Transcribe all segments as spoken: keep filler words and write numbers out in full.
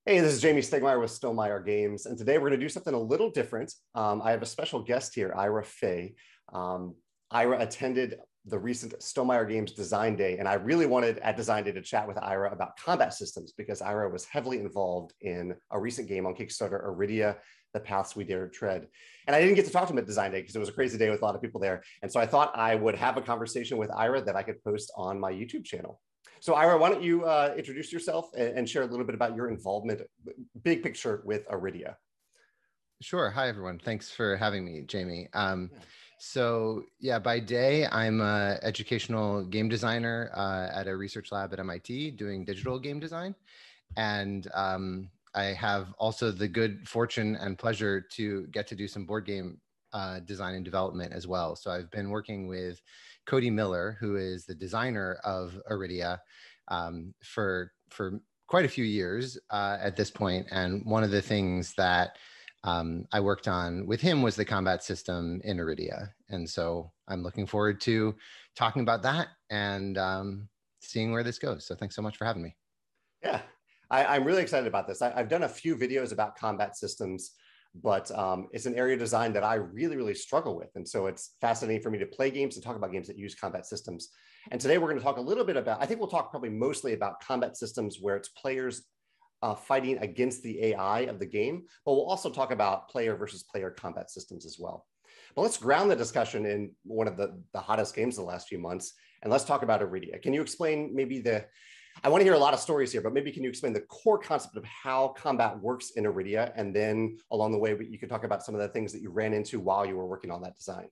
Hey, this is Jamie Stegmeyer with Stonemaier Games, and today we're going to do something a little different. Um, I have a special guest here, Ira Fey. Um, Ira attended the recent Stonemaier Games Design Day, and I really wanted at Design Day to chat with Ira about combat systems because Ira was heavily involved in a recent game on Kickstarter, Iridia, The Paths We Dare Tread. And I didn't get to talk to him at Design Day because it was a crazy day with a lot of people there. And so I thought I would have a conversation with Ira that I could post on my YouTube channel. So Ira, why don't you uh, introduce yourself and, and share a little bit about your involvement, big picture, with Iridia? Sure. Hi, everyone. Thanks for having me, Jamie. Um, so yeah, by day, I'm an educational game designer uh, at a research lab at M I T doing digital game design. And um, I have also the good fortune and pleasure to get to do some board game uh, design and development as well. So I've been working with Cody Miller, who is the designer of Iridia, um, for, for quite a few years uh, at this point. And one of the things that um, I worked on with him was the combat system in Iridia. And so I'm looking forward to talking about that and um, seeing where this goes. So thanks so much for having me. Yeah, I, I'm really excited about this. I, I've done a few videos about combat systems, but um, it's an area of design that I really, really struggle with. And so it's fascinating for me to play games and talk about games that use combat systems. And today we're going to talk a little bit about, I think we'll talk probably mostly about combat systems where it's players uh, fighting against the A I of the game, but we'll also talk about player versus player combat systems as well. But let's ground the discussion in one of the, the hottest games of the last few months, and let's talk about Iridia. Can you explain maybe the, I want to hear a lot of stories here, but maybe can you explain the core concept of how combat works in Iridia? And then along the way, you could talk about some of the things that you ran into while you were working on that design.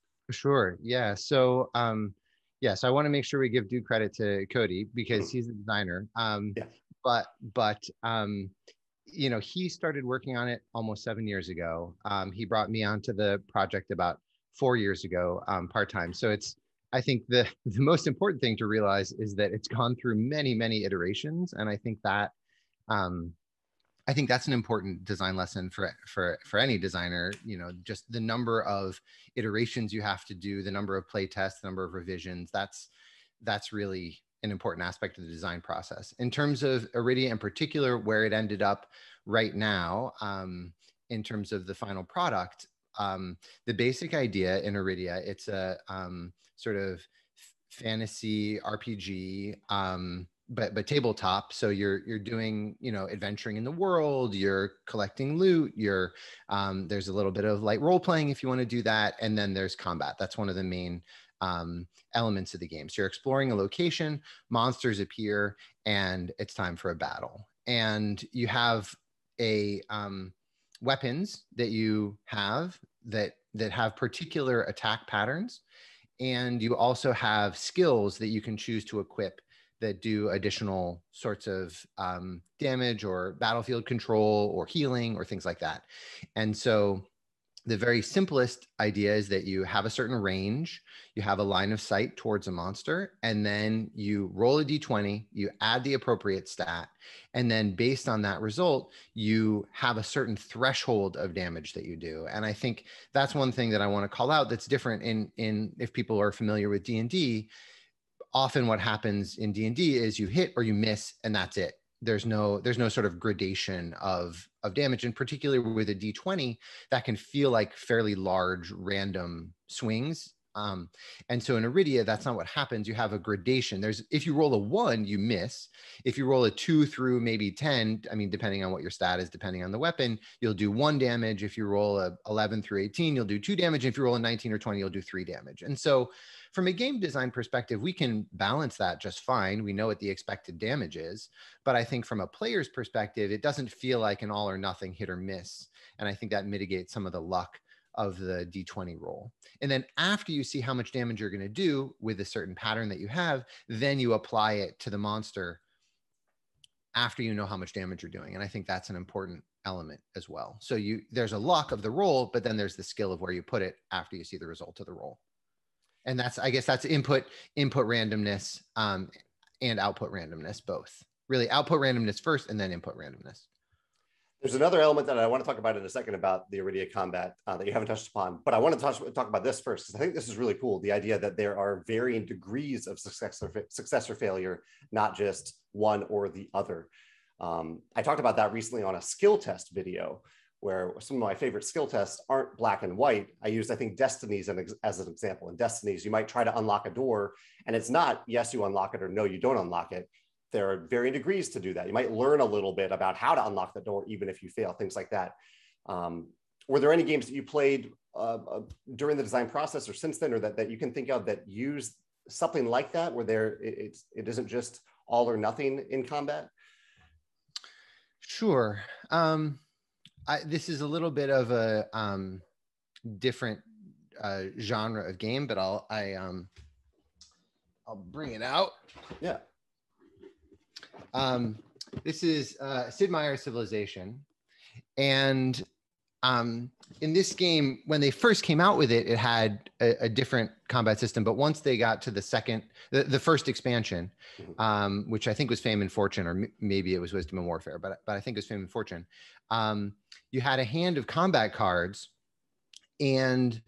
Sure. Yeah. So, um, yeah, so I want to make sure we give due credit to Cody because he's the designer. Um, Yeah. but, but, um, you know, he started working on it almost seven years ago. Um, he brought me onto the project about four years ago, um, part-time. So it's, I think the, the most important thing to realize is that it's gone through many, many iterations. And I think that, um, I think that's an important design lesson for for for any designer. You know, just the number of iterations you have to do, the number of play tests, the number of revisions. That's that's really an important aspect of the design process. In terms of Iridia in particular, where it ended up right now, um, in terms of the final product, um, the basic idea in Iridia, it's a um, sort of fantasy R P G. Um, but but tabletop, so you're you're doing, you know, adventuring in the world, you're collecting loot, you're um there's a little bit of light role playing if you want to do that, and then there's combat. That's one of the main um elements of the game. So you're exploring a location, monsters appear, and it's time for a battle. And you have a um weapons that you have that that have particular attack patterns, and you also have skills that you can choose to equip that do additional sorts of um, damage or battlefield control or healing or things like that. And so the very simplest idea is that you have a certain range, you have a line of sight towards a monster, and then you roll a d twenty, you add the appropriate stat, and then based on that result, you have a certain threshold of damage that you do. And I think that's one thing that I want to call out that's different in, in if people are familiar with D and D. Often what happens in D and D is you hit or you miss, and that's it. There's no there's no sort of gradation of of damage, and particularly with a d twenty, that can feel like fairly large random swings. Um, and so in Iridia, that's not what happens. You have a gradation. There's, if you roll a one, you miss. If you roll a two through maybe ten, I mean, depending on what your stat is, depending on the weapon, you'll do one damage. If you roll a eleven through eighteen, you'll do two damage. If you roll a nineteen or twenty, you'll do three damage. And so from a game design perspective, we can balance that just fine. We know what the expected damage is. But I think from a player's perspective, it doesn't feel like an all or nothing hit or miss. And I think that mitigates some of the luck of the d twenty roll. And then after you see how much damage you're going to do with a certain pattern that you have, then you apply it to the monster after you know how much damage you're doing. And I think that's an important element as well. So you there's a luck of the roll, but then there's the skill of where you put it after you see the result of the roll. And that's, I guess that's input, input randomness um, and output randomness, both. Really output randomness first and then input randomness. There's another element that I want to talk about in a second about the Iridia combat uh, that you haven't touched upon, but I want to touch, talk about this first, because I think this is really cool. The idea that there are varying degrees of success or, success or failure, not just one or the other. Um, I talked about that recently on a skill test video, where some of my favorite skill tests aren't black and white. I used, I think, Destinies as an example. In Destinies, you might try to unlock a door, and it's not, yes, you unlock it, or no, you don't unlock it. There are varying degrees to do that. You might learn a little bit about how to unlock the door, even if you fail, things like that. Um, were there any games that you played uh, uh, during the design process or since then, or that, that you can think of that use something like that, where there it, it's, it isn't just all or nothing in combat? Sure. Um, I, this is a little bit of a um, different uh, genre of game, but I'll I um, I'll bring it out. Yeah. Um, this is uh, Sid Meier's Civilization, and um, in this game, when they first came out with it, it had a, a different combat system. But once they got to the second, the, the first expansion, um, which I think was Fame and Fortune, or m- maybe it was Wisdom and Warfare, but but I think it was Fame and Fortune. Um, you had a hand of combat cards, and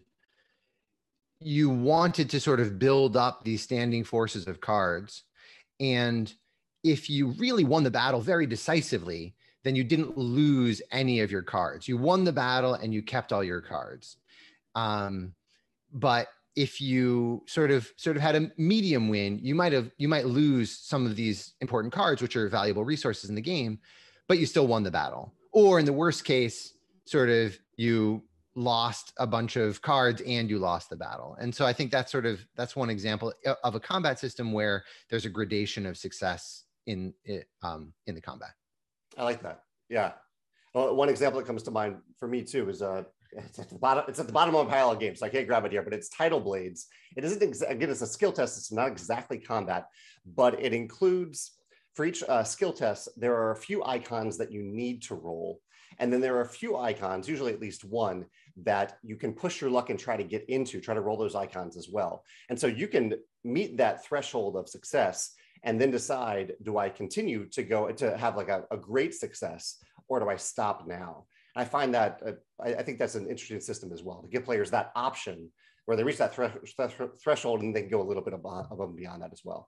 you wanted to sort of build up these standing forces of cards. And if you really won the battle very decisively, then you didn't lose any of your cards. You won the battle and you kept all your cards. Um, but if you sort of sort of had a medium win, you might have you might lose some of these important cards, which are valuable resources in the game, but you still won the battle. Or in the worst case, sort of you lost a bunch of cards and you lost the battle. And so I think that's sort of that's one example of a combat system where there's a gradation of success in it um, in the combat. I like that. Yeah. Well, one example that comes to mind for me too is uh, it's at the bottom. It's at the bottom of my pile of games, so I can't grab it here. But it's Tidal Blades. It isn't exa- again. It's a skill test. It's not exactly combat, but it includes for each uh, skill test there are a few icons that you need to roll, and then there are a few icons, usually at least one, that you can push your luck and try to get into. Try to roll those icons as well, and so you can meet that threshold of success and then decide, do I continue to go to have like a, a great success, or do I stop now? And I find that, uh, I, I think that's an interesting system as well, to give players that option where they reach that thre- thre- threshold and they can go a little bit above, above and beyond that as well.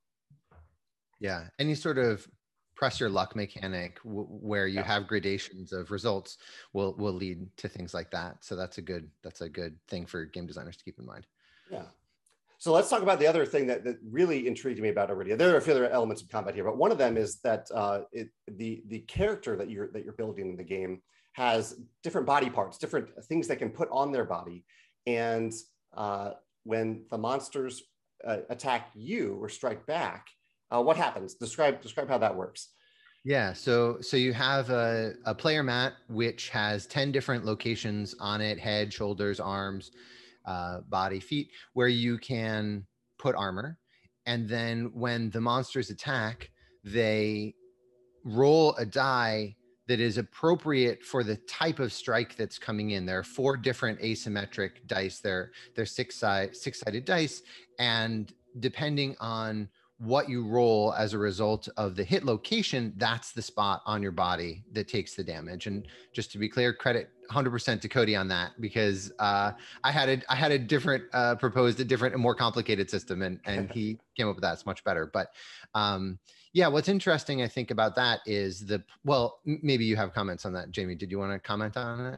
Yeah, any sort of press your luck mechanic w- where you Yeah. have gradations of results will will lead to things like that. So that's a good that's a good thing for game designers to keep in mind. Yeah. So let's talk about the other thing that, that really intrigued me about Iridia. There are a few other elements of combat here, but one of them is that uh, it, the the character that you're that you're building in the game has different body parts, different things they can put on their body, and uh, when the monsters uh, attack you or strike back, uh, what happens? Describe describe how that works. Yeah, so so you have a, a player mat which has ten different locations on it: head, shoulders, arms, uh, body, feet, where you can put armor. And then when the monsters attack, they roll a die that is appropriate for the type of strike that's coming in. There are four different asymmetric dice. They're they're six side six sided dice, and depending on what you roll as a result of the hit location, that's the spot on your body that takes the damage. And just to be clear, credit one hundred percent to Cody on that, because uh, I had a I had a different uh, proposed a different and more complicated system, and and he came up with that. It's much better. But um, yeah, what's interesting I think about that is the well, maybe you have comments on that, Jamie. Did you want to comment on it?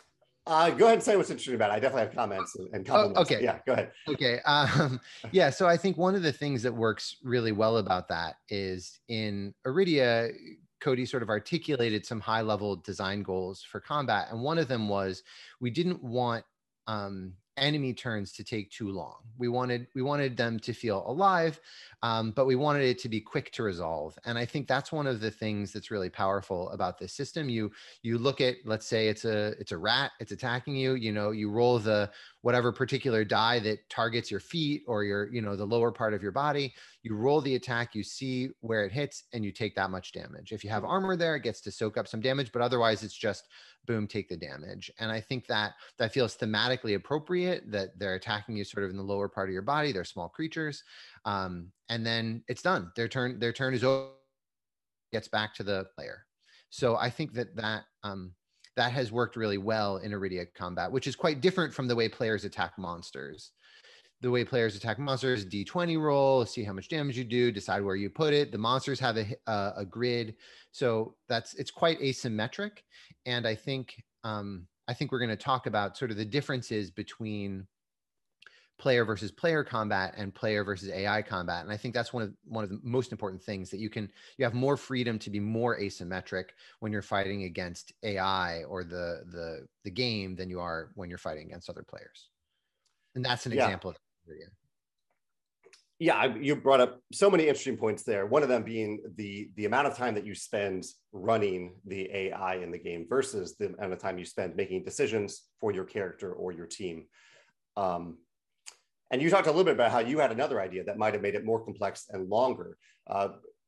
Uh, go ahead and say what's interesting about it. I definitely have comments and compliments. Oh, okay. Yeah, go ahead. Okay. Um, yeah. So I think one of the things that works really well about that is in Iridia, Cody sort of articulated some high level design goals for combat. And one of them was we didn't want um, enemy turns to take too long. We wanted we wanted them to feel alive, um, but we wanted it to be quick to resolve. And I think that's one of the things that's really powerful about this system. You you look at, let's say it's a it's a rat, it's attacking you. You know, you roll the whatever particular die that targets your feet or your you know the lower part of your body. You roll the attack, you see where it hits, and you take that much damage. If you have armor there, it gets to soak up some damage, but otherwise it's just boom, take the damage. And I think that that feels thematically appropriate, that they're attacking you sort of in the lower part of your body. They're small creatures. Um, and then it's done. Their turn, their turn is over, gets back to the player. So I think that that, um, that has worked really well in Iridia combat, which is quite different from the way players attack monsters. the way players attack monsters, D twenty roll, see how much damage you do, decide where you put it. The monsters have a, a, a grid. So that's, it's quite asymmetric. And I think, um, I think we're going to talk about sort of the differences between player versus player combat and player versus A I combat. And I think that's one of one of the most important things, that you can you have more freedom to be more asymmetric when you're fighting against A I or the the the game than you are when you're fighting against other players. And that's an Yeah. example of that. Yeah, I, you brought up so many interesting points there. One of them being the the amount of time that you spend running the A I in the game versus the amount of time you spend making decisions for your character or your team. Um, and you talked a little bit about how you had another idea that might have made it more complex and longer. Uh,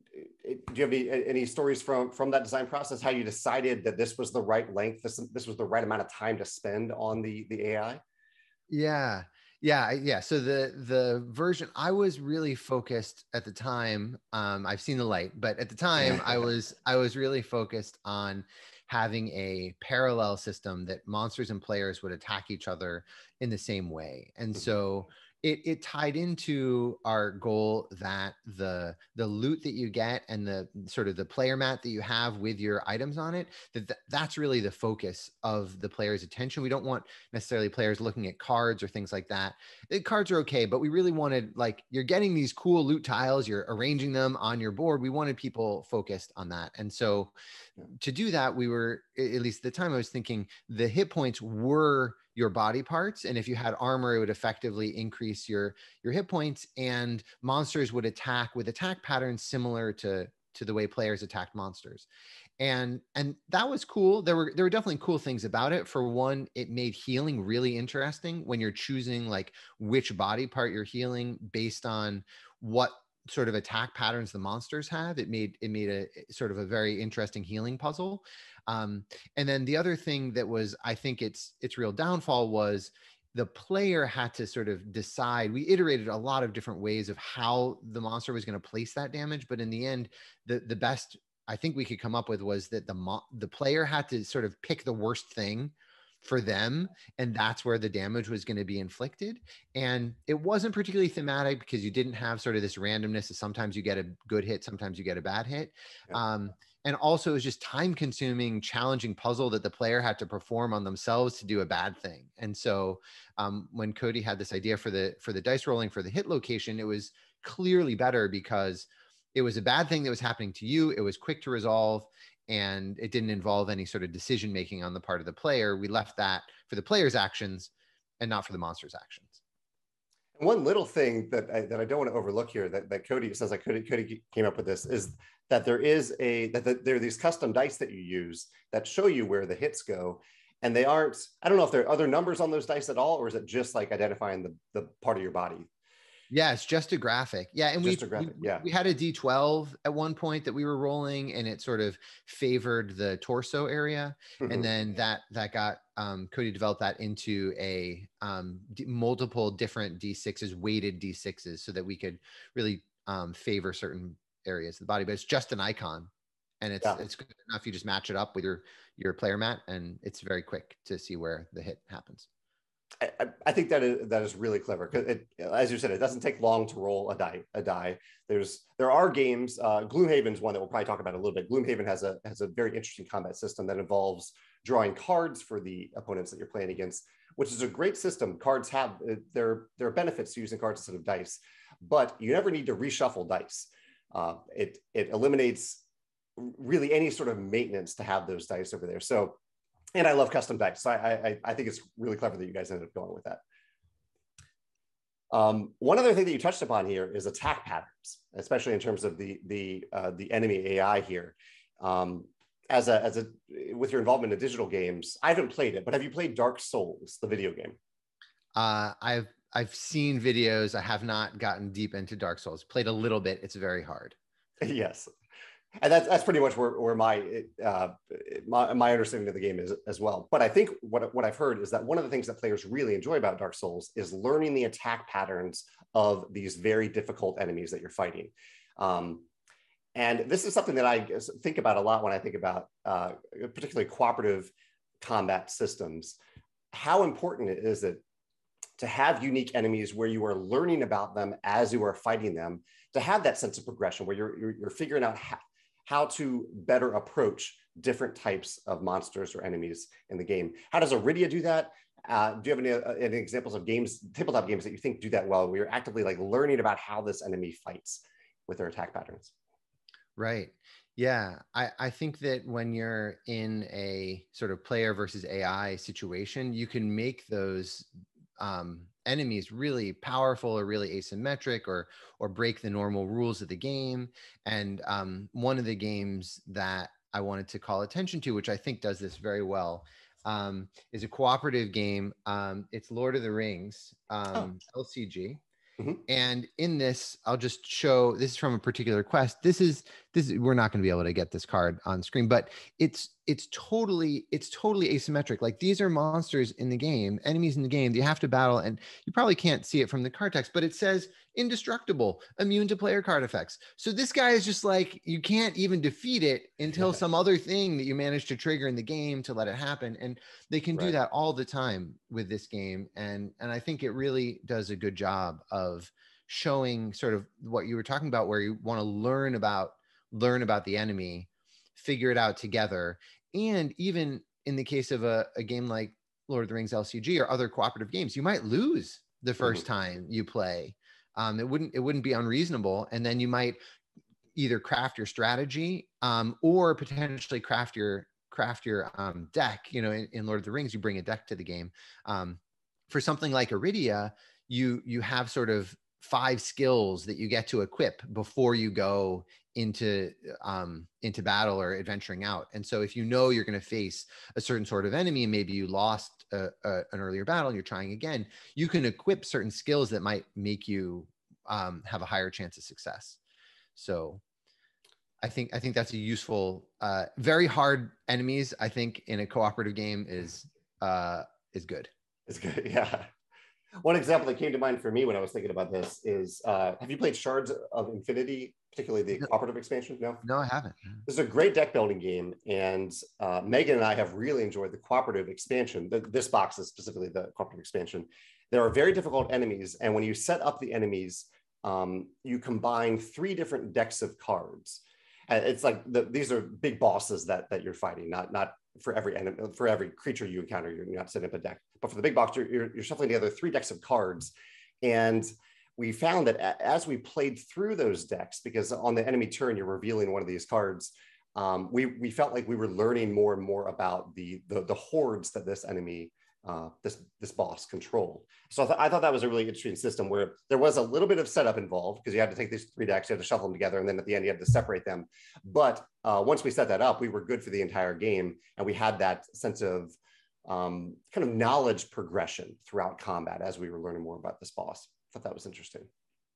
it, do you have any, any stories from from that design process? How you decided that this was the right length, this this was the right amount of time to spend on the the A I? Yeah. Yeah, yeah. So the the version, I was really focused at the time. Um, I've seen the light, but at the time, I was I was really focused on having a parallel system that monsters and players would attack each other in the same way. And so it it tied into our goal that the the loot that you get and the sort of the player mat that you have with your items on it, that th- that's really the focus of the player's attention. We don't want necessarily players looking at cards or things like that. The cards are okay, but we really wanted, like, you're getting these cool loot tiles, you're arranging them on your board. We wanted people focused on that. And so to do that, we were, at least at the time I was thinking, the hit points were your body parts. And if you had armor, it would effectively increase your, your hit points, and monsters would attack with attack patterns similar to, to the way players attacked monsters. And, and that was cool. There were, there were definitely cool things about it. For one, it made healing really interesting when you're choosing like which body part you're healing based on what sort of attack patterns the monsters have. It made, it made a sort of a very interesting healing puzzle. Um, and then the other thing that was, I think its, its real downfall was the player had to sort of decide. We iterated a lot of different ways of how the monster was going to place that damage. But in the end, the, the best I think we could come up with was that the mo- the player had to sort of pick the worst thing for them, and that's where the damage was going to be inflicted. And it wasn't particularly thematic because you didn't have sort of this randomness of sometimes you get a good hit, sometimes you get a bad hit. Yeah. Um, and also it was just time consuming, challenging puzzle that the player had to perform on themselves to do a bad thing. And so um, when Cody had this idea for the for the dice rolling for the hit location, it was clearly better because it was a bad thing that was happening to you. It was quick to resolve, and it didn't involve any sort of decision making on the part of the player. We left that for the player's actions and not for the monster's actions. One little thing that I, that I don't want to overlook here that, that Cody says, like Cody, Cody came up with this, is that there is a that the, there are these custom dice that you use that show you where the hits go, and they aren't. I don't know if there are other numbers on those dice at all, or is it just like identifying the the part of your body? Yeah, it's just a graphic. Yeah, and we, graphic, we yeah. we had a D twelve at one point that we were rolling, and it sort of favored the torso area, mm-hmm. and then that that got um, Cody developed that into a um, d- multiple different D sixes, weighted D sixes, so that we could really um, favor certain areas of the body. But it's just an icon, and it's yeah. it's good enough. You just match it up with your your player mat, and it's very quick to see where the hit happens. I, I think that is that is really clever because, it, as you said, it doesn't take long to roll a die. A die. There's there are games. Uh, Gloomhaven's one that we'll probably talk about a little bit. Gloomhaven has a has a very interesting combat system that involves drawing cards for the opponents that you're playing against, which is a great system. Cards have there there are benefits to using cards instead of dice, but you never need to reshuffle dice. Uh, it it eliminates really any sort of maintenance to have those dice over there. So. And I love custom dice. So I, I, I think it's really clever that you guys ended up going with that. Um, one other thing that you touched upon here is attack patterns, especially in terms of the the uh, the enemy A I here. Um, as a as a with your involvement in digital games, I haven't played it, but have you played Dark Souls, the video game? Uh, I've I've seen videos. I have not gotten deep into Dark Souls. Played a little bit. It's very hard. Yes. And that's, that's pretty much where, where my, uh, my my understanding of the game is as well. But I think what, what I've heard is that one of the things that players really enjoy about Dark Souls is learning the attack patterns of these very difficult enemies that you're fighting. Um, and this is something that I think about a lot when I think about uh, particularly cooperative combat systems. How important it is it to have unique enemies where you are learning about them as you are fighting them, to have that sense of progression where you're, you're, you're figuring out how, how to better approach different types of monsters or enemies in the game. How does Aridia do that? Uh, do you have any, uh, any examples of games, tabletop games that you think do that well, where you're actively like learning about how this enemy fights with their attack patterns? Right. Yeah. I, I think that when you're in a sort of player versus A I situation, you can make those um, enemies really powerful or really asymmetric, or or break the normal rules of the game. And um, one of the games that I wanted to call attention to, which I think does this very well, um, is a cooperative game. Um, it's Lord of the Rings, um, oh. L C G. Mm-hmm. And in this, I'll just show, this is from a particular quest. This is, this is, we're not going to be able to get this card on screen, but it's, it's totally, it's totally asymmetric. Like, these are monsters in the game, enemies in the game that you have to battle. And you probably can't see it from the card text, but it says indestructible, immune to player card effects. So this guy is just like, you can't even defeat it until yeah. some other thing that you manage to trigger in the game to let it happen. And they can right. do that all the time with this game. And, and I think it really does a good job of showing sort of what you were talking about, where you want to learn about, learn about the enemy, figure it out together. And even in the case of a, a game like Lord of the Rings L C G or other cooperative games, you might lose the first mm-hmm. time you play. Um, it wouldn't, it wouldn't be unreasonable. And then you might either craft your strategy um, or potentially craft your, craft your um, deck. You know, in, in Lord of the Rings, you bring a deck to the game. Um, for something like Aridia, you, you have sort of five skills that you get to equip before you go into um, into battle or adventuring out. And so if you know you're going to face a certain sort of enemy, and maybe you lost a, a, an earlier battle and you're trying again, you can equip certain skills that might make you um, have a higher chance of success. So I think I think that's a useful, uh, very hard enemies, I think, in a cooperative game is uh, is good. It's good, yeah. One example that came to mind for me when I was thinking about this is, uh, have you played Shards of Infinity, particularly the cooperative expansion? No? No, I haven't. This is a great deck building game, and uh, Megan and I have really enjoyed the cooperative expansion. The, this box is specifically the cooperative expansion. There are very difficult enemies, and when you set up the enemies, um, you combine three different decks of cards. And it's like, the, these are big bosses that, that you're fighting, not, not for every enemy, for every creature you encounter, you're not setting up a deck. But for the big box, you're, you're, you're shuffling together three decks of cards. And we found that as we played through those decks, because on the enemy turn, you're revealing one of these cards, um, we, we felt like we were learning more and more about the, the, the hordes that this enemy, uh, this, this boss controlled. So I, th I thought that was a really interesting system where there was a little bit of setup involved, because you had to take these three decks, you had to shuffle them together, and then at the end you had to separate them. But uh, once we set that up, we were good for the entire game, and we had that sense of um, kind of knowledge progression throughout combat as we were learning more about this boss. I thought that was interesting.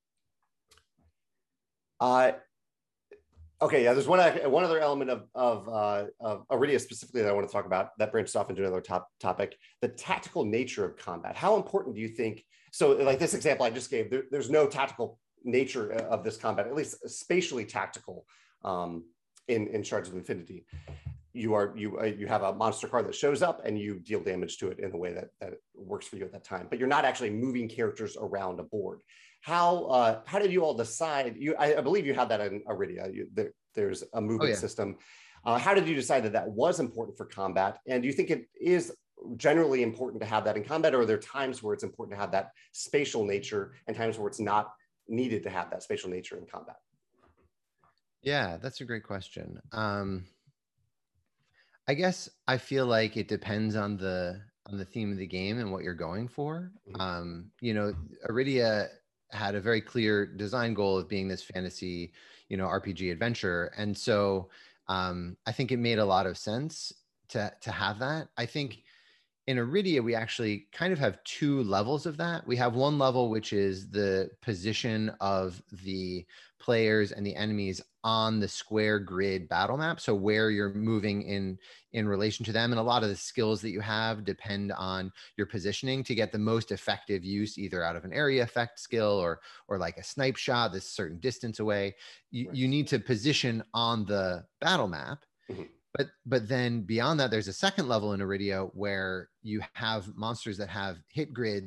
Uh, okay, yeah, there's one, one other element of, of, uh, of Aridia specifically that I want to talk about that branches off into another top topic, the tactical nature of combat. How important do you think, so like this example I just gave, there, there's no tactical nature of this combat, at least spatially tactical um, in, in Shards of Infinity. You are you uh, you have a monster card that shows up and you deal damage to it in the way that, that works for you at that time, but you're not actually moving characters around a board. How uh, how did you all decide? You I, I believe you had that in Aridia. You, there, there's a movement oh, yeah. system. Uh, how did you decide that that was important for combat? And do you think it is generally important to have that in combat, or are there times where it's important to have that spatial nature and times where it's not needed to have that spatial nature in combat? Yeah, that's a great question. Um, I guess I feel like it depends on the on the theme of the game and what you're going for. Mm-hmm. Um, you know, Aridia had a very clear design goal of being this fantasy, you know, R P G adventure, and so um, I think it made a lot of sense to to have that. I think in Aridia we actually kind of have two levels of that. We have one level which is the position of the players and the enemies on the square grid battle map, so where you're moving in in relation to them, and a lot of the skills that you have depend on your positioning to get the most effective use either out of an area effect skill or or like a snipe shot this certain distance away. You, you need to position on the battle map. Mm-hmm. But but then beyond that, there's a second level in Aridia where you have monsters that have hit grids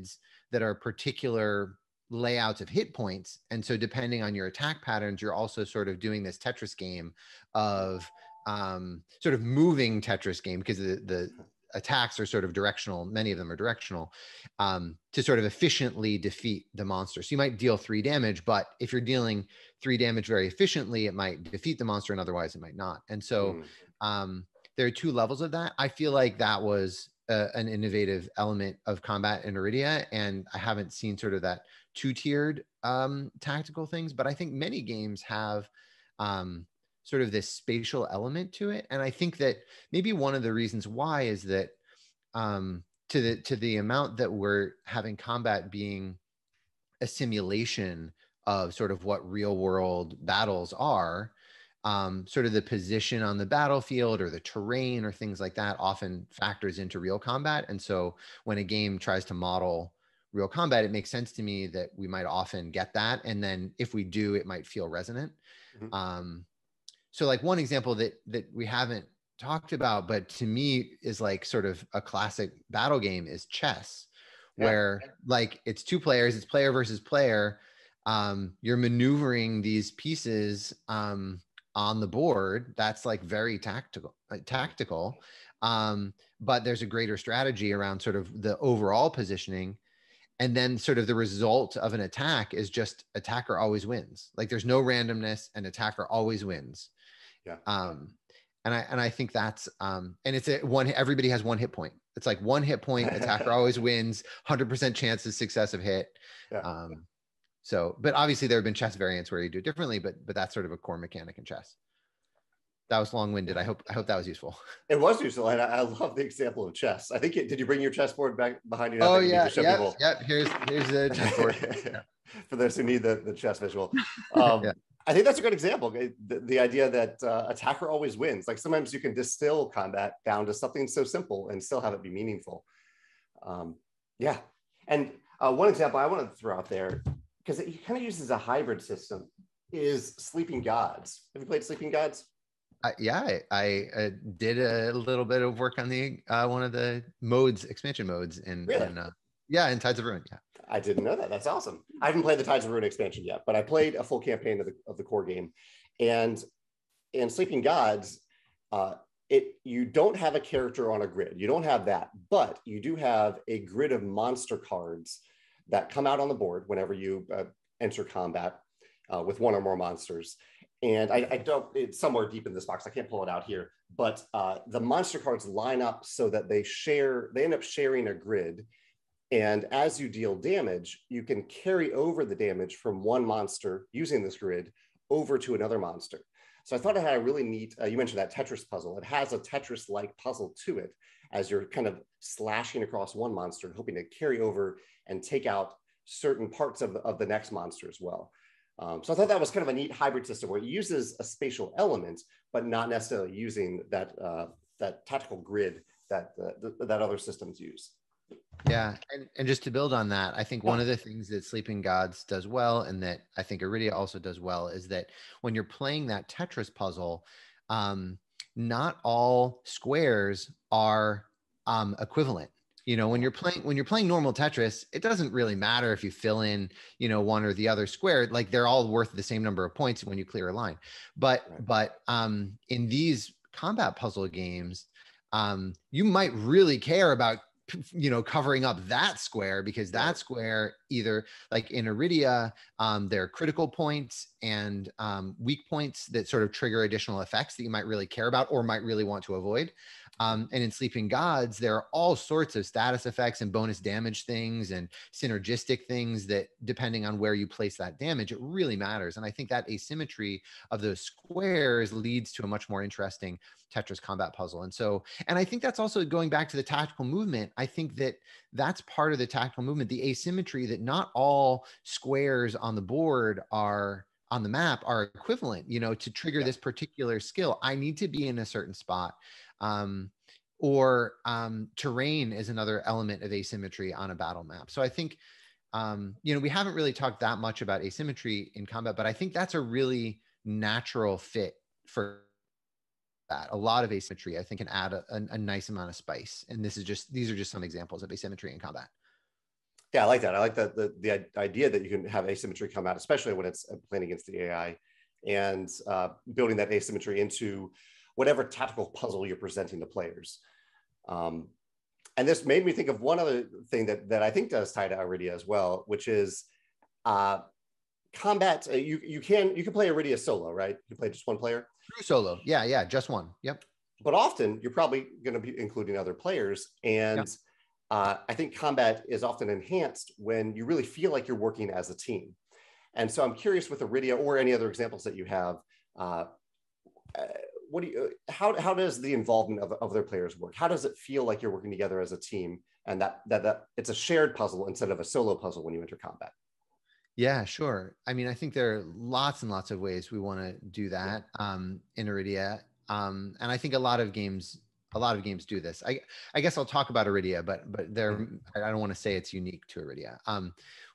that are particular layouts of hit points. And so depending on your attack patterns, you're also sort of doing this Tetris game of um, sort of moving Tetris game, because the, the attacks are sort of directional. Many of them are directional, um, to sort of efficiently defeat the monster. So you might deal three damage, but if you're dealing three damage very efficiently, it might defeat the monster, and otherwise it might not. And so mm. um, there are two levels of that. I feel like that was uh, an innovative element of combat in Iridia, and I haven't seen sort of that two-tiered um, tactical things, but I think many games have um, sort of this spatial element to it. And I think that maybe one of the reasons why is that um, to the to the amount that we're having combat being a simulation of sort of what real world battles are, um, sort of the position on the battlefield or the terrain or things like that often factors into real combat. And so when a game tries to model real combat, it makes sense to me that we might often get that. And then if we do, it might feel resonant. Mm-hmm. Um, so like one example that that we haven't talked about, but to me is like sort of a classic battle game, is chess, yeah. where like it's two players, it's player versus player. Um, you're maneuvering these pieces um, on the board. That's like very tactical, like tactical. Um, but there's a greater strategy around sort of the overall positioning. And then sort of the result of an attack is just attacker always wins. Like there's no randomness, and attacker always wins. Yeah. Um, and I and I think that's um, and it's a one. Everybody has one hit point. It's like one hit point. Attacker always wins. one hundred percent chance of success of hit. Yeah. Um, so, but obviously there have been chess variants where you do it differently. But but that's sort of a core mechanic in chess. That was long-winded. I hope I hope that was useful. It was useful, and I, I love the example of chess. I think it, did you bring your chessboard back behind you? Oh yeah, yep, yep. Here's here's the chessboard. Yeah. For those who need the, the chess visual. Um, yeah. I think that's a great example. The, the idea that uh, attacker always wins. Like sometimes you can distill combat down to something so simple and still have it be meaningful. Um, yeah, and uh, one example I want to throw out there, because it kind of uses a hybrid system, is Sleeping Gods. Have you played Sleeping Gods? Uh, yeah, I, I uh, did a little bit of work on the uh, one of the modes, expansion modes, in, really? in uh, yeah, in Tides of Ruin. Yeah, I didn't know that. That's awesome. I haven't played the Tides of Ruin expansion yet, but I played a full campaign of the of the core game, and in Sleeping Gods, uh, it you don't have a character on a grid. You don't have that, but you do have a grid of monster cards that come out on the board whenever you uh, enter combat uh, with one or more monsters. And I, I don't, it's somewhere deep in this box. I can't pull it out here, but uh, the monster cards line up so that they share, they end up sharing a grid. And as you deal damage, you can carry over the damage from one monster using this grid over to another monster. So I thought it had a really neat, uh, you mentioned that Tetris puzzle. It has a Tetris-like puzzle to it as you're kind of slashing across one monster, hoping to carry over and take out certain parts of the, of the next monster as well. Um, so I thought that was kind of a neat hybrid system where it uses a spatial element, but not necessarily using that uh, that tactical grid that uh, th that other systems use. Yeah, and, and just to build on that, I think one of the things that Sleeping Gods does well, and that I think Iridia also does well, is that when you're playing that Tetris puzzle, um, not all squares are um, equivalent. You know, when you're playing when you're playing normal Tetris, it doesn't really matter if you fill in, you know, one or the other square. Like they're all worth the same number of points when you clear a line. But right. but um, in these combat puzzle games, um, you might really care about, you know, covering up that square, because that square, either like in Iridia, um, there are critical points and um, weak points that sort of trigger additional effects that you might really care about or might really want to avoid. Um, and in Sleeping Gods, there are all sorts of status effects and bonus damage things and synergistic things that, depending on where you place that damage, it really matters. And I think that asymmetry of those squares leads to a much more interesting Tetris combat puzzle. And so, and I think that's also going back to the tactical movement. I think that that's part of the tactical movement, the asymmetry that not all squares on the board are on the map are equivalent, you know, to trigger yeah. this particular skill. I need to be in a certain spot. Um, or um, terrain is another element of asymmetry on a battle map. So I think, um, you know, we haven't really talked that much about asymmetry in combat, but I think that's a really natural fit for that. A lot of asymmetry, I think, can add a, a, a nice amount of spice. And this is just, these are just some examples of asymmetry in combat. Yeah, I like that. I like that the, the idea that you can have asymmetry come out, especially when it's playing against the A I, and uh, building that asymmetry into whatever tactical puzzle you're presenting to players. Um, and this made me think of one other thing that, that I think does tie to Aridia as well, which is uh, combat. Uh, you, you, can, you can play Aridia solo, right? You play just one player? True solo. Yeah, yeah, just one. Yep. But often you're probably going to be including other players. And yep. uh, I think combat is often enhanced when you really feel like you're working as a team. And so I'm curious with Aridia or any other examples that you have, uh, uh, what do you, how, how does the involvement of, of other players work? How does it feel like you're working together as a team, and that, that, that it's a shared puzzle instead of a solo puzzle when you enter combat? Yeah, sure. I mean, I think there are lots and lots of ways we want to do that um, in Aridia. Um, and I think a lot of games, a lot of games do this. I, I guess I'll talk about Aridia, but, but there, I don't want to say it's unique to Aridia. Um,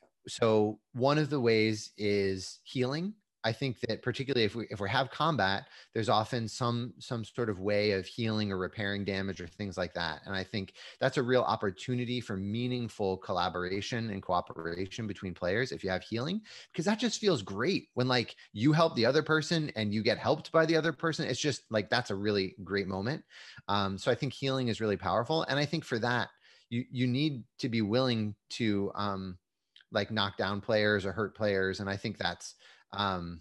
so one of the ways is healing. I think that particularly if we if we have combat, there's often some some sort of way of healing or repairing damage or things like that. And I think that's a real opportunity for meaningful collaboration and cooperation between players if you have healing, because that just feels great when like you help the other person and you get helped by the other person. It's just like that's a really great moment. Um, so I think healing is really powerful. And I think for that, you you need to be willing to um, like knock down players or hurt players. And I think that's um,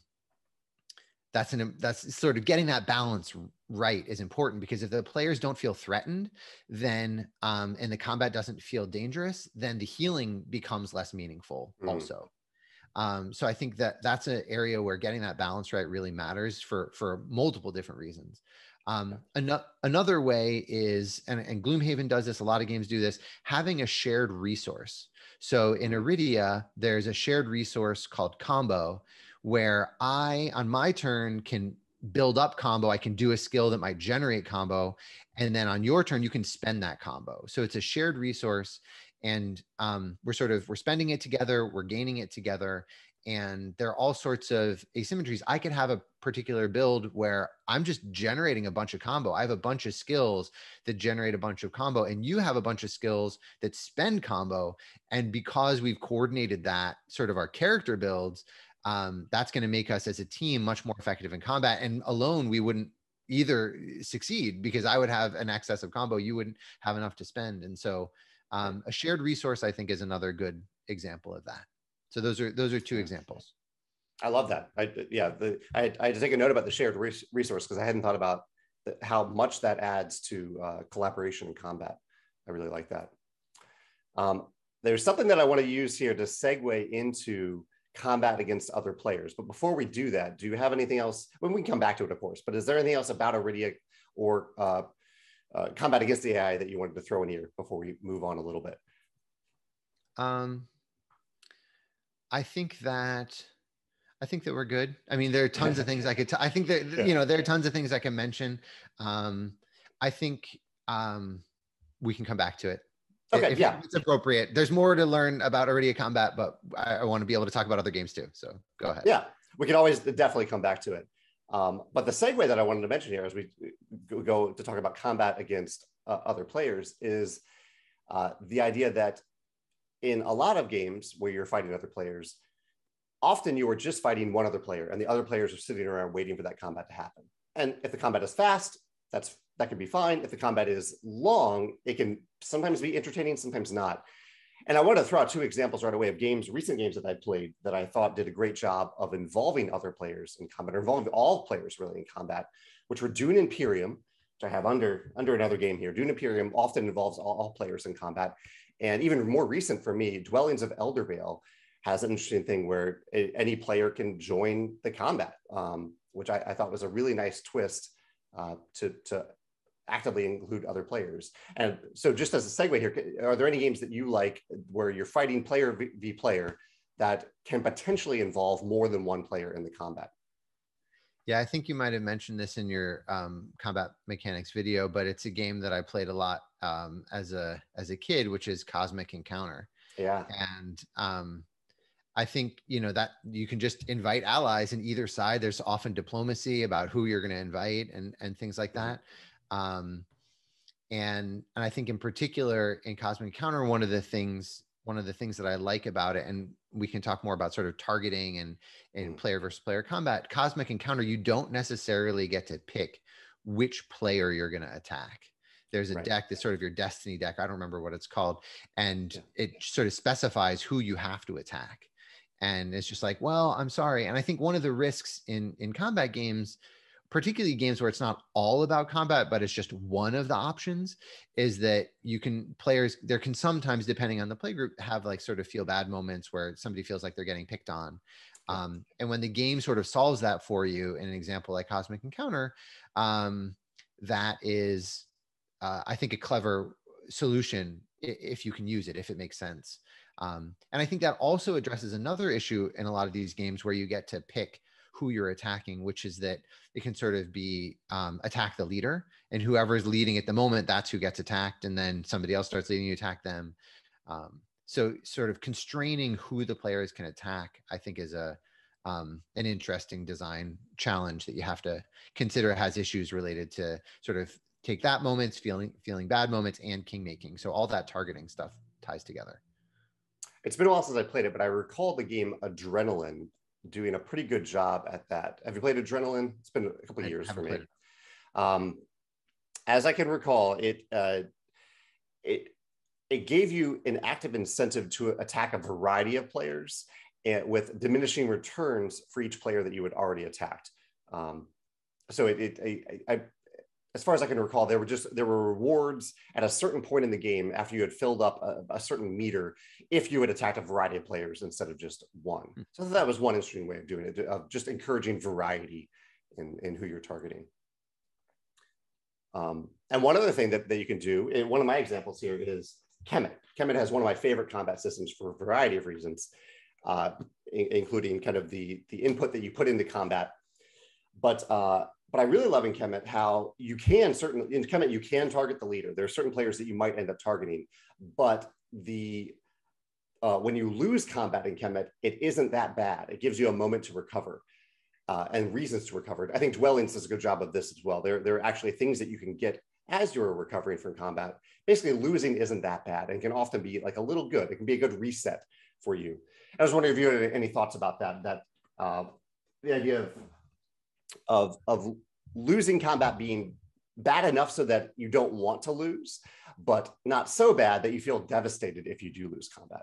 that's an that's sort of getting that balance right is important, because if the players don't feel threatened, then um, and the combat doesn't feel dangerous, then the healing becomes less meaningful mm. also. Um, so I think that that's an area where getting that balance right really matters for for multiple different reasons. Um, an- another way is, and, and Gloomhaven does this, a lot of games do this, having a shared resource. So in Aridia, there's a shared resource called Combo, where I, on my turn, can build up combo. I can do a skill that might generate combo. And then on your turn, you can spend that combo. So it's a shared resource. And um, we're sort of, we're spending it together, we're gaining it together. And there are all sorts of asymmetries. I could have a particular build where I'm just generating a bunch of combo. I have a bunch of skills that generate a bunch of combo, and you have a bunch of skills that spend combo. And because we've coordinated that sort of our character builds, um, that's going to make us as a team much more effective in combat. And alone, we wouldn't either succeed, because I would have an excess of combo, you wouldn't have enough to spend. And so um, a shared resource, I think, is another good example of that. So those are those are two examples. I love that. I, yeah, the, I, had, I had to take a note about the shared resource, because I hadn't thought about the, how much that adds to uh, collaboration in combat. I really like that. Um, there's something that I want to use here to segue into combat against other players. But before we do that, do you have anything else? When well, we can come back to it, of course, but is there anything else about Aridia or uh, uh, combat against the A I that you wanted to throw in here before we move on a little bit? Um, I think that I think that we're good. I mean, there are tons of things I could, t- I think that, yeah. you know, there are tons of things I can mention. Um, I think um, we can come back to it. Okay, if, yeah. If it's appropriate. There's more to learn about Aridia Combat, but I, I want to be able to talk about other games too. So go ahead. Yeah, we can always definitely come back to it. Um, but the segue that I wanted to mention here as we go to talk about combat against uh, other players is uh, the idea that in a lot of games where you're fighting other players, often you are just fighting one other player and the other players are sitting around waiting for that combat to happen. And if the combat is fast, that's that can be fine. If the combat is long, it can sometimes be entertaining, sometimes not. And I want to throw out two examples right away of games, recent games that I played that I thought did a great job of involving other players in combat, or involving all players really in combat, which were Dune Imperium, which I have under, under another game here. Dune Imperium often involves all, all players in combat. And even more recent for me, Dwellings of Eldervale has an interesting thing where a, any player can join the combat, um, which I, I thought was a really nice twist uh, to, to actively include other players. And so just as a segue here, are there any games that you like where you're fighting player v, v player that can potentially involve more than one player in the combat? Yeah, I think you might have mentioned this in your um, combat mechanics video, but it's a game that I played a lot um, as a as a kid, which is Cosmic Encounter. Yeah. And um, I think, you know, that you can just invite allies in either side. There's often diplomacy about who you're going to invite and, and things like that. Um, and, and I think in particular in Cosmic Encounter, one of the things one of the things that I like about it, and we can talk more about sort of targeting and, and player versus player combat. Cosmic Encounter, you don't necessarily get to pick which player you're going to attack. There's a right. deck that's sort of your destiny deck. I don't remember what it's called. And yeah. it sort of specifies who you have to attack. And it's just like, well, I'm sorry. And I think one of the risks in, in combat games, particularly games where it's not all about combat, but it's just one of the options, is that you can players, there can sometimes, depending on the play group, have like sort of feel bad moments where somebody feels like they're getting picked on. Yeah. Um, and when the game sort of solves that for you, in an example like Cosmic Encounter, um, that is, uh, I think, a clever solution if you can use it, if it makes sense. Um, and I think that also addresses another issue in a lot of these games where you get to pick who you're attacking, which is that it can sort of be um, attack the leader, and whoever is leading at the moment, that's who gets attacked. And then somebody else starts leading, you attack them. Um, so sort of constraining who the players can attack, I think, is a um, an interesting design challenge that you have to consider. It has issues related to sort of take that moments, feeling, feeling bad moments, and king making. So all that targeting stuff ties together. It's been a while since I played it, but I recall the game Adrenaline doing a pretty good job at that. Have you played Adrenaline? It's been a couple of years for me. Um, as I can recall, it, uh, it, it gave you an active incentive to attack a variety of players, and with diminishing returns for each player that you had already attacked. Um, so it, it I, I, as far as I can recall, there were just there were rewards at a certain point in the game after you had filled up a, a certain meter if you had attacked a variety of players instead of just one. Mm. So that was one interesting way of doing it, of just encouraging variety in, in who you're targeting. Um, and one other thing that, that you can do, one of my examples here is Kemet. Kemet has one of my favorite combat systems for a variety of reasons, uh, in, including kind of the, the input that you put into combat. But uh, But I really love in Kemet how you can certainly, in Kemet, you can target the leader. There are certain players that you might end up targeting, but the uh, when you lose combat in Kemet, it isn't that bad. It gives you a moment to recover uh, and reasons to recover. I think Dwellings does a good job of this as well. There, there are actually things that you can get as you're recovering from combat. Basically, losing isn't that bad and can often be like a little good. It can be a good reset for you. I was wondering if you had any thoughts about that, that uh, the idea of of of losing combat being bad enough so that you don't want to lose, but not so bad that you feel devastated if you do lose combat.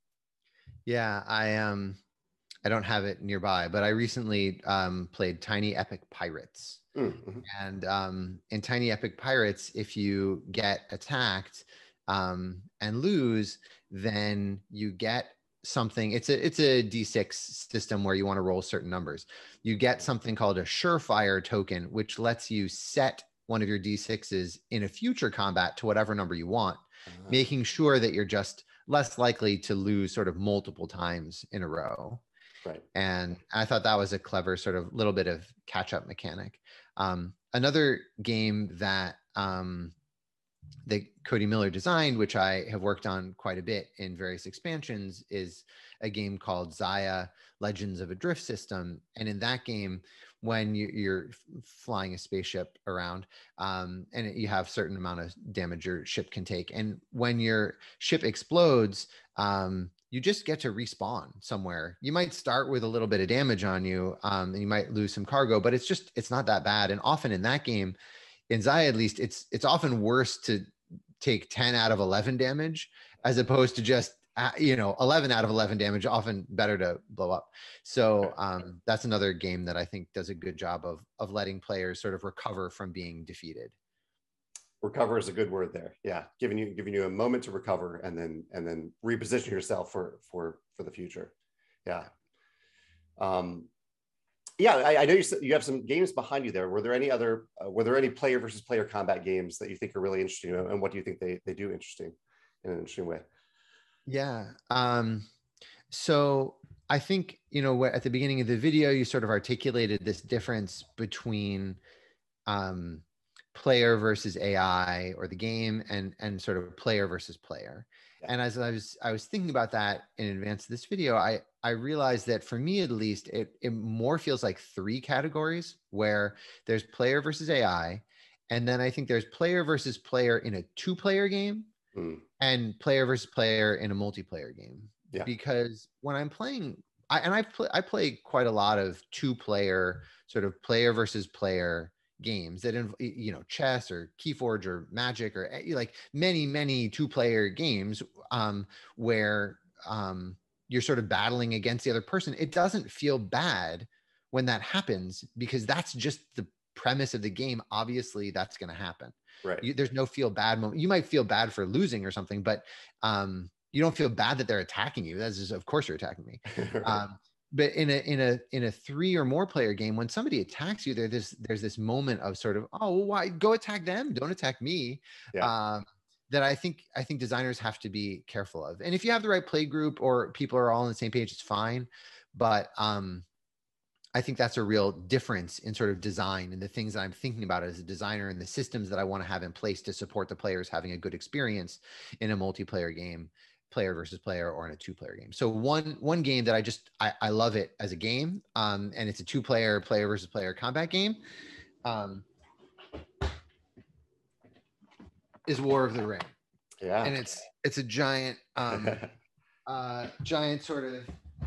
Yeah, I um I don't have it nearby, but I recently um played Tiny Epic Pirates. Mm-hmm. And um in Tiny Epic Pirates, if you get attacked um and lose, then you get something. It's a it's a D six system where you want to roll certain numbers. You get something called a Surefire token, which lets you set one of your D sixes in a future combat to whatever number you want, uh-huh. making sure that you're just less likely to lose sort of multiple times in a row. Right. And I thought that was a clever sort of little bit of catch-up mechanic. Um, another game that um, that Cody Miller designed, which I have worked on quite a bit in various expansions, is a game called Xayah Legends of a Drift System. And in that game, when you, you're flying a spaceship around um, and you have a certain amount of damage your ship can take. And when your ship explodes, um, you just get to respawn somewhere. You might start with a little bit of damage on you um, and you might lose some cargo, but it's just, it's not that bad. And often in that game, in Xayah at least, it's it's often worse to take ten out of eleven damage as opposed to just, uh, you know, eleven out of eleven damage, often better to blow up. So um, that's another game that I think does a good job of, of letting players sort of recover from being defeated. Recover is a good word there. Yeah, giving you giving you a moment to recover and then and then reposition yourself for for for the future. Yeah. Um, Yeah, I, I know you you have some games behind you there. Were there any other, uh, were there any player versus player combat games that you think are really interesting? And what do you think they, they do interesting in an interesting way? Yeah. Um, so I think, you know, at the beginning of the video, you sort of articulated this difference between um, player versus A I or the game and, and sort of player versus player. Yeah. And as I was, I was thinking about that in advance of this video, I, I realized that for me, at least, it, it more feels like three categories where there's player versus A I. And then I think there's player versus player in a two player game. Mm. and player versus player in a multiplayer game. Yeah. Because when I'm playing, I, and I've pl- I play quite a lot of two player sort of player versus player games that inv- you know, chess or Keyforge or Magic or eh, like many many two player games um, where um, you're sort of battling against the other person. It doesn't feel bad when that happens because that's just the premise of the game. Obviously, that's going to happen. Right. You, there's no feel bad moment. You might feel bad for losing or something, but um, you don't feel bad that they're attacking you. That's just, of course, you're attacking me. Right. Um, but in a in a in a three or more player game, when somebody attacks you, there this there's this moment of sort of, oh, well, why go attack them? Don't attack me. Yeah. Um, that I think I think designers have to be careful of. And if you have the right play group or people are all on the same page, it's fine. But um, I think that's a real difference in sort of design and the things that I'm thinking about as a designer and the systems that I want to have in place to support the players having a good experience in a multiplayer game, player versus player, or in a two-player game. So one one game that I just I, I love it as a game, um, and it's a two-player player versus player combat game, um, is War of the Ring, Yeah. and it's it's a giant um, uh, giant sort of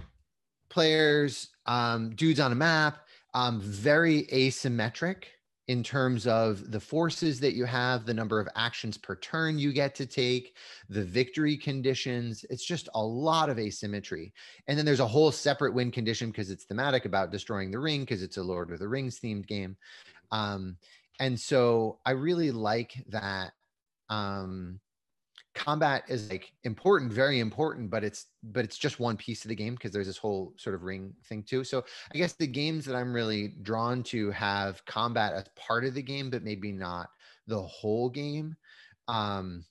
players, um, dudes on a map, um, very asymmetric in terms of the forces that you have, the number of actions per turn you get to take, the victory conditions. It's just a lot of asymmetry. And then there's a whole separate win condition because it's thematic about destroying the ring, because it's a Lord of the Rings themed game. Um, and so I really like that. Um, combat is like important, very important, but it's but it's just one piece of the game because there's this whole sort of ring thing too. So I guess the games that I'm really drawn to have combat as part of the game, but maybe not the whole game. Um,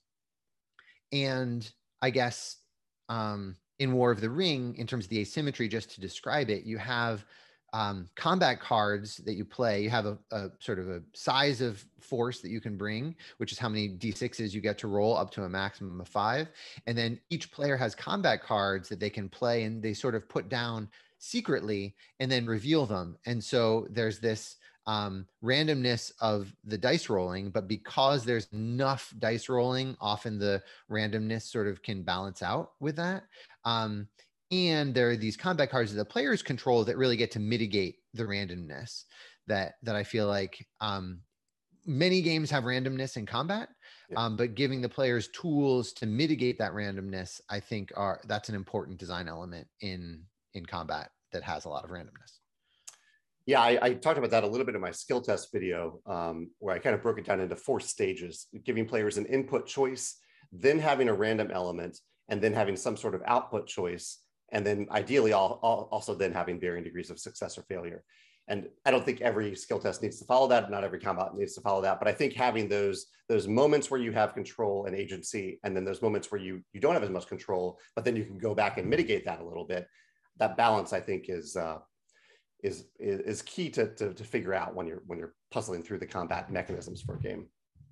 and I guess um, in War of the Ring, in terms of the asymmetry, just to describe it, you have um, combat cards that you play. You have a, a sort of a size of force that you can bring, which is how many d sixes you get to roll up to a maximum of five. And then each player has combat cards that they can play, and they sort of put down secretly and then reveal them. And so there's this um, randomness of the dice rolling, but because there's enough dice rolling, often the randomness sort of can balance out with that. Um, and there are these combat cards that the players control that really get to mitigate the randomness that that I feel like um, many games have randomness in combat, Yeah. um, but giving the players tools to mitigate that randomness, I think are that's an important design element in in combat that has a lot of randomness. Yeah, I, I talked about that a little bit in my skill test video, um, where I kind of broke it down into four stages, giving players an input choice, then having a random element, and then having some sort of output choice, and then ideally all, all, also then having varying degrees of success or failure. And I don't think every skill test needs to follow that. Not every combat needs to follow that. But I think having those, those moments where you have control and agency, and then those moments where you, you don't have as much control, but then you can go back and mitigate that a little bit, that balance, I think, is uh, is, is is key to, to to figure out when you're when you're puzzling through the combat mechanisms for a game.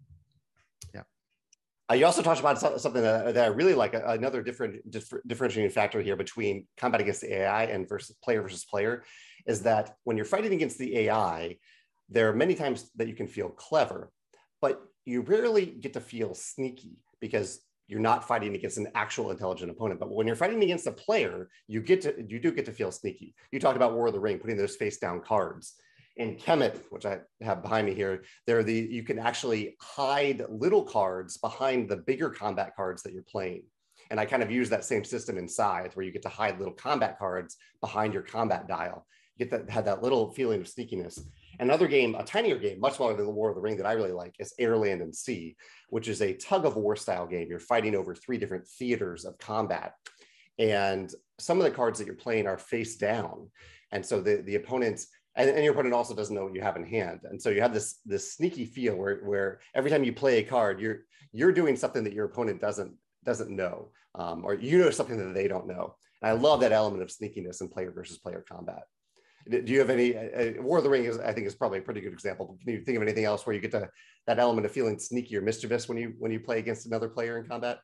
Yeah. Uh, you also talked about something that, that I really like, another different differ, differentiating factor here between combat against the A I and versus player versus player, is that when you're fighting against the A I, there are many times that you can feel clever, but you rarely get to feel sneaky because you're not fighting against an actual intelligent opponent. But when you're fighting against a player, you get to you do get to feel sneaky. You talked about War of the Ring, putting those face down cards. In Kemet, which I have behind me here, there are the you can actually hide little cards behind the bigger combat cards that you're playing. And I kind of use that same system in Scythe, where you get to hide little combat cards behind your combat dial. You get that had that little feeling of sneakiness. Another game, a tinier game, much smaller than the War of the Ring, that I really like is Air, Land, and Sea, which is a tug of war style game. You're fighting over three different theaters of combat. And some of the cards that you're playing are face down. And so the, the opponents, and, and your opponent also doesn't know what you have in hand. And so you have this, this sneaky feel where, where every time you play a card, you're, you're doing something that your opponent doesn't, doesn't know, um, or you know something that they don't know. And I love that element of sneakiness in player versus player combat. Do you have any, uh, War of the Ring is, I think, is probably a pretty good example. Can you think of anything else where you get to that element of feeling sneaky or mischievous when you, when you play against another player in combat?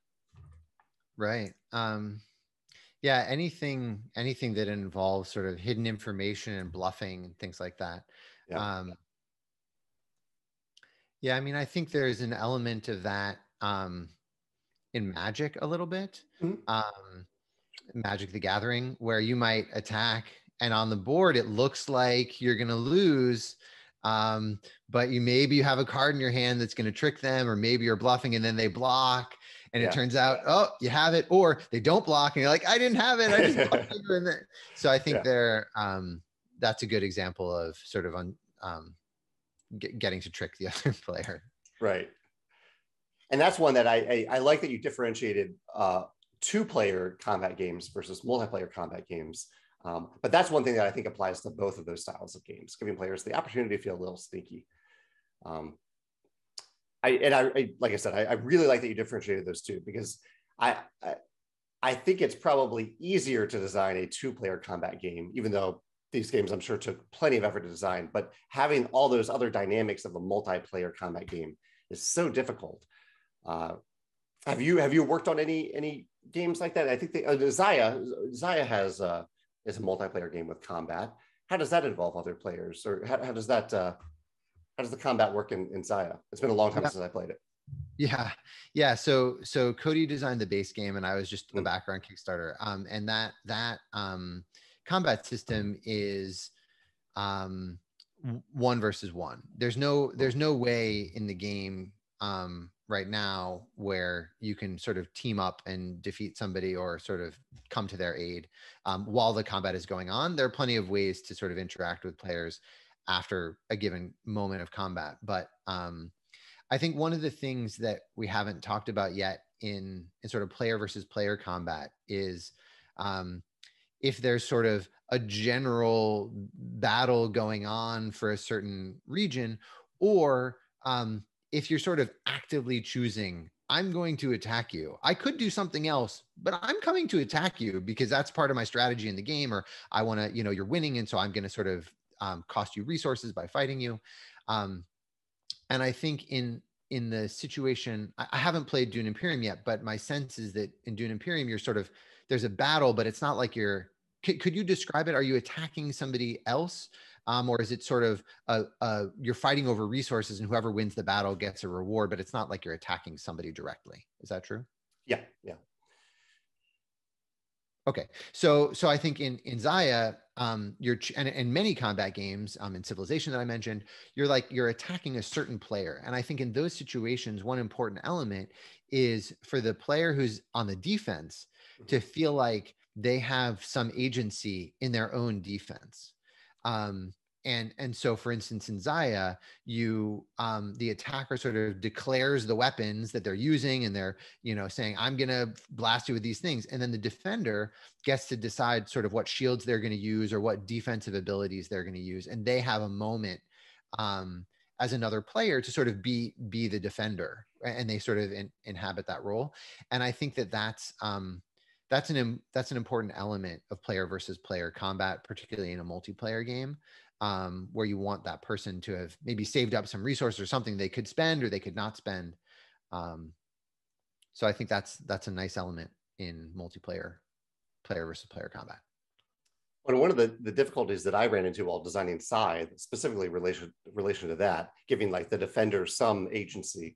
Right. Um, yeah. Anything, anything that involves sort of hidden information and bluffing and things like that. Yeah. Um, yeah. I mean, I think there's an element of that. Um, in Magic a little bit. Mhm. Um, Magic the Gathering, where you might attack and on the board it looks like you're going to lose, um, but you maybe you have a card in your hand that's going to trick them, or maybe you're bluffing and then they block and it Yeah. turns out, oh, you have it, or they don't block and you're like, I didn't have it, I just bluffed you. And then, so I think Yeah. they're um, that's a good example of sort of on um, get, getting to trick the other player. Right. And that's one that I, I, I like that you differentiated uh, two-player combat games versus multiplayer combat games. Um, but that's one thing that I think applies to both of those styles of games, giving players the opportunity to feel a little sneaky. Um, I, and I, I, like I said, I, I really like that you differentiated those two, because I, I, I think it's probably easier to design a two-player combat game, even though these games I'm sure took plenty of effort to design, but having all those other dynamics of a multiplayer combat game is so difficult. Uh, have you have you worked on any any games like that? I think the, uh, Xayah Xayah has uh, is a multiplayer game with combat. How does that involve other players, or how, how does that uh, how does the combat work in, in Xayah? It's been a long time yeah. since I played it. Yeah, yeah. So so Cody designed the base game, and I was just the mm. background Kickstarter. Um, and that that um, combat system is um, one versus one. There's no there's no way in the game um, right now where you can sort of team up and defeat somebody or sort of come to their aid um, while the combat is going on. There are plenty of ways to sort of interact with players after a given moment of combat. But um, I think one of the things that we haven't talked about yet in, in sort of player versus player combat is um, if there's sort of a general battle going on for a certain region, or um, if you're sort of actively choosing, I'm going to attack you. I could do something else, but I'm coming to attack you because that's part of my strategy in the game, or I want to, you know, you're winning. And so I'm going to sort of um, cost you resources by fighting you. Um, and I think in, in the situation, I, I haven't played Dune Imperium yet, but my sense is that in Dune Imperium, you're sort of, there's a battle, but it's not like you're, could, could you describe it? Are you attacking somebody else? Um, or is it sort of uh, uh, you're fighting over resources and whoever wins the battle gets a reward, but it's not like you're attacking somebody directly. Is that true? Yeah, yeah. Okay, so so I think in in Xayah, um, you're and in many combat games, um, in Civilization that I mentioned, you're like you're attacking a certain player, and I think in those situations, one important element is for the player who's on the defense to feel like they have some agency in their own defense. Um, and and so, for instance, in Xayah, you um, the attacker sort of declares the weapons that they're using, and they're you know saying, "I'm going to blast you with these things," and then the defender gets to decide sort of what shields they're going to use or what defensive abilities they're going to use, and they have a moment um, as another player to sort of be be the defender, right? And they sort of in, inhabit that role. And I think that that's um, that's an that's an important element of player versus player combat, particularly in a multiplayer game, um, where you want that person to have maybe saved up some resources or something they could spend or they could not spend. Um, so I think that's that's a nice element in multiplayer, player versus player combat. Well, one of the, the difficulties that I ran into while designing Scythe, specifically relation relation to that, giving like the defender some agency,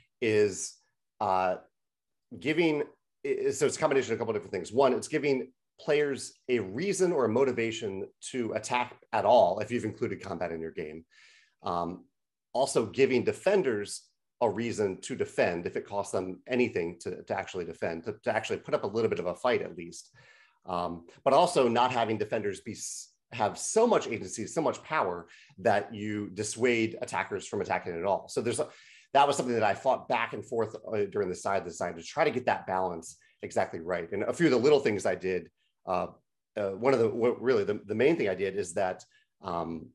is uh, giving. So it's a combination of a couple of different things. One, it's giving players a reason or a motivation to attack at all if you've included combat in your game. Um, also giving defenders a reason to defend if it costs them anything to, to actually defend, to, to actually put up a little bit of a fight at least. Um, but also not having defenders be have so much agency, so much power that you dissuade attackers from attacking at all. So there's a, that was something that I fought back and forth uh, during the Scythe design to try to get that balance exactly right. And a few of the little things I did, uh, uh, one of the, what really the, the main thing I did is that um,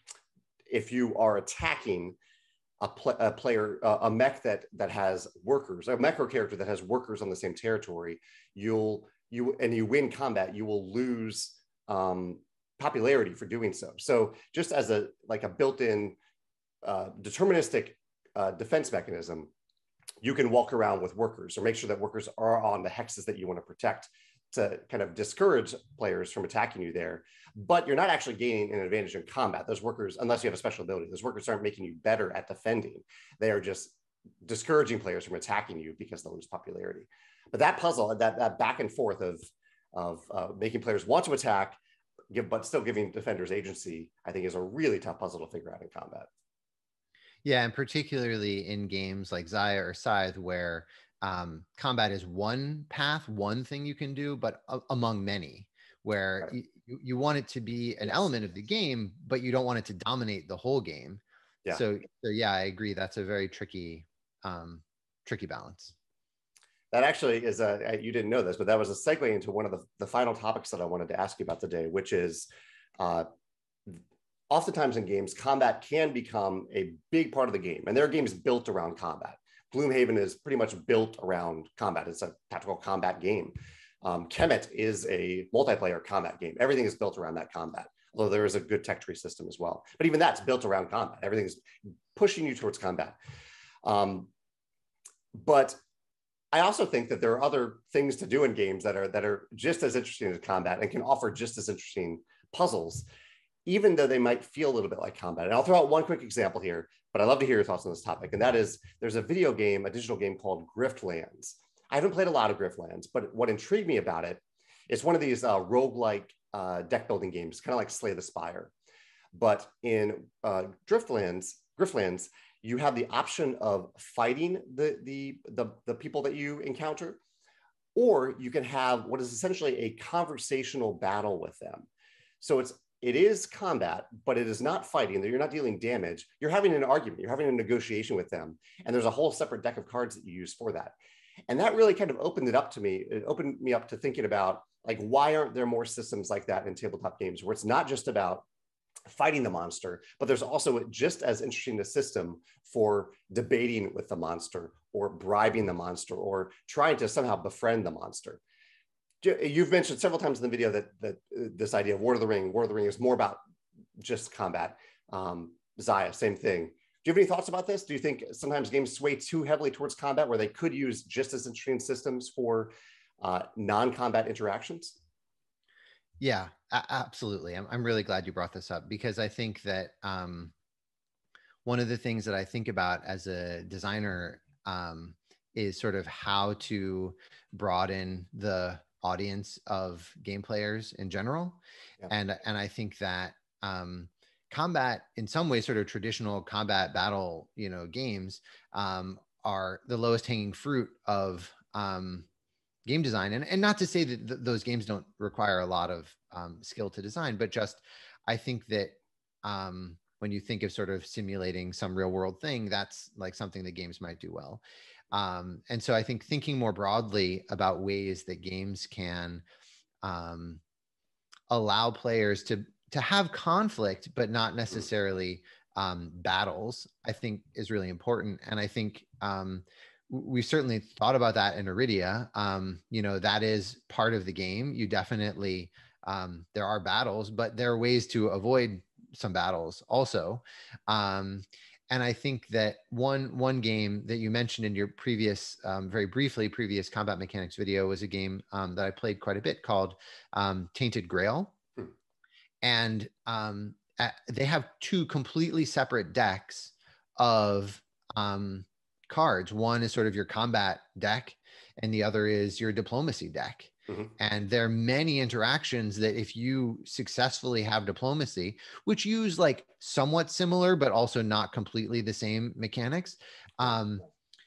if you are attacking a, pl a player, uh, a mech that, that has workers, a mech or character that has workers on the same territory, you'll, you, and you win combat, you will lose um, popularity for doing so. So just as a, like a built-in uh, deterministic Uh, defense mechanism, you can walk around with workers or make sure that workers are on the hexes that you want to protect to kind of discourage players from attacking you there. But you're not actually gaining an advantage in combat. Those workers, unless you have a special ability, those workers aren't making you better at defending. They are just discouraging players from attacking you because they'll lose popularity. But that puzzle, that, that back and forth of, of uh, making players want to attack, give, but still giving defenders agency, I think is a really tough puzzle to figure out in combat. Yeah, and particularly in games like Xayah or Scythe, where um, combat is one path, one thing you can do, but a- among many, where right. you, you want it to be an yes. element of the game, but you don't want it to dominate the whole game. Yeah. So, so yeah, I agree. That's a very tricky, um, tricky balance. That actually is a, you didn't know this, but that was a segue into one of the, the final topics that I wanted to ask you about today, which is uh, oftentimes in games, combat can become a big part of the game. And there are games built around combat. Gloomhaven is pretty much built around combat. It's a tactical combat game. Um, Kemet is a multiplayer combat game. Everything is built around that combat, although there is a good tech tree system as well. But even that's built around combat. Everything is pushing you towards combat. Um, but I also think that there are other things to do in games that are, that are just as interesting as combat and can offer just as interesting puzzles, even though they might feel a little bit like combat. And I'll throw out one quick example here, but I'd love to hear your thoughts on this topic. And that is, there's a video game, a digital game called Griftlands. I haven't played a lot of Griftlands, but what intrigued me about it is one of these uh, roguelike uh, deck building games, kind of like Slay the Spire. But in uh, Griftlands, Griftlands, you have the option of fighting the, the, the, the people that you encounter, or you can have what is essentially a conversational battle with them. So it's It is combat, but it is not fighting. You're not dealing damage. You're having an argument. You're having a negotiation with them. And there's a whole separate deck of cards that you use for that. And that really kind of opened it up to me. It opened me up to thinking about, like, why aren't there more systems like that in tabletop games where it's not just about fighting the monster, but there's also just as interesting a system for debating with the monster or bribing the monster or trying to somehow befriend the monster. You've mentioned several times in the video that, that uh, this idea of War of the Ring, War of the Ring is more about just combat. Um, Xayah, same thing. Do you have any thoughts about this? Do you think sometimes games sway too heavily towards combat where they could use just as interesting systems for uh, non-combat interactions? Yeah, absolutely. I'm, I'm really glad you brought this up, because I think that um, one of the things that I think about as a designer um, is sort of how to broaden the audience of game players in general. Yeah. And, and I think that um, combat, in some ways, sort of traditional combat battle, you know, games um, are the lowest hanging fruit of um, game design. And, and not to say that th those games don't require a lot of um, skill to design, but just, I think that um, when you think of sort of simulating some real world thing, that's like something that games might do well. Um, and so I think thinking more broadly about ways that games can um, allow players to, to have conflict, but not necessarily um, battles, I think is really important. And I think um, we've certainly thought about that in Iridia. Um, you know, that is part of the game. You definitely, um, there are battles, but there are ways to avoid some battles also. Um, and I think that one, one game that you mentioned in your previous, um, very briefly, previous combat mechanics video was a game um, that I played quite a bit called um, Tainted Grail. Hmm. And um, they have two completely separate decks of um, cards. One is sort of your combat deck, and the other is your diplomacy deck. Mm-hmm. And there are many interactions that if you successfully have diplomacy, which use like somewhat similar, but also not completely the same mechanics. Um,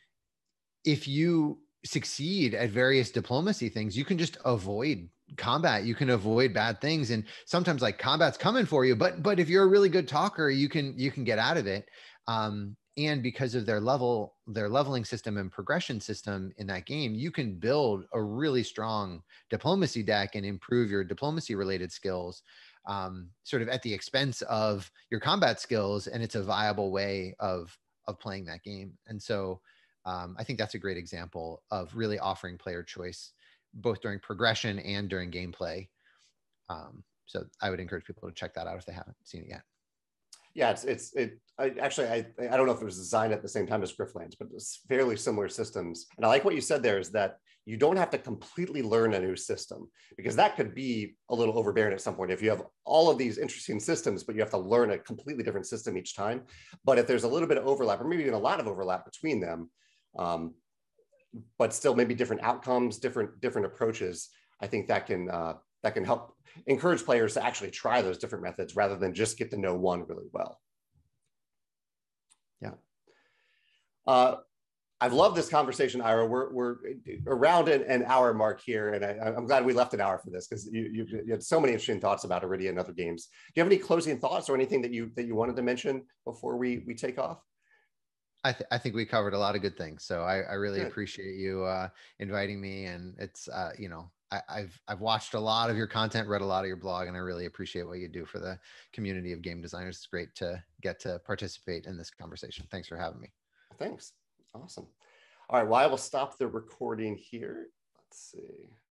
if you succeed at various diplomacy things, you can just avoid combat. You can avoid bad things. And sometimes like combat's coming for you, but, but if you're a really good talker, you can, you can get out of it. Um, And because of their level, their leveling system and progression system in that game, you can build a really strong diplomacy deck and improve your diplomacy related skills um, sort of at the expense of your combat skills. And it's a viable way of, of playing that game. And so um, I think that's a great example of really offering player choice, both during progression and during gameplay. Um, so I would encourage people to check that out if they haven't seen it yet. Yeah, it's, it's it I, actually, I, I don't know if it was designed at the same time as Griftlands, but it's fairly similar systems. And I like what you said there is that you don't have to completely learn a new system, because that could be a little overbearing at some point. If you have all of these interesting systems, but you have to learn a completely different system each time. But if there's a little bit of overlap, or maybe even a lot of overlap between them, um, but still maybe different outcomes, different different approaches, I think that can uh, that can help encourage players to actually try those different methods rather than just get to know one really well. Yeah. Uh, I've loved this conversation, Ira. We're, we're around an, an hour mark here, and I, I'm glad we left an hour for this, because you, you, you had so many interesting thoughts about Iridia and other games. Do you have any closing thoughts or anything that you that you wanted to mention before we, we take off? I, th I think we covered a lot of good things. So I, I really Good. appreciate you uh, inviting me. And it's, uh, you know, I, I've, I've watched a lot of your content, read a lot of your blog, and I really appreciate what you do for the community of game designers. It's great to get to participate in this conversation. Thanks for having me. Thanks. Awesome. All right. Well, I will stop the recording here. Let's see.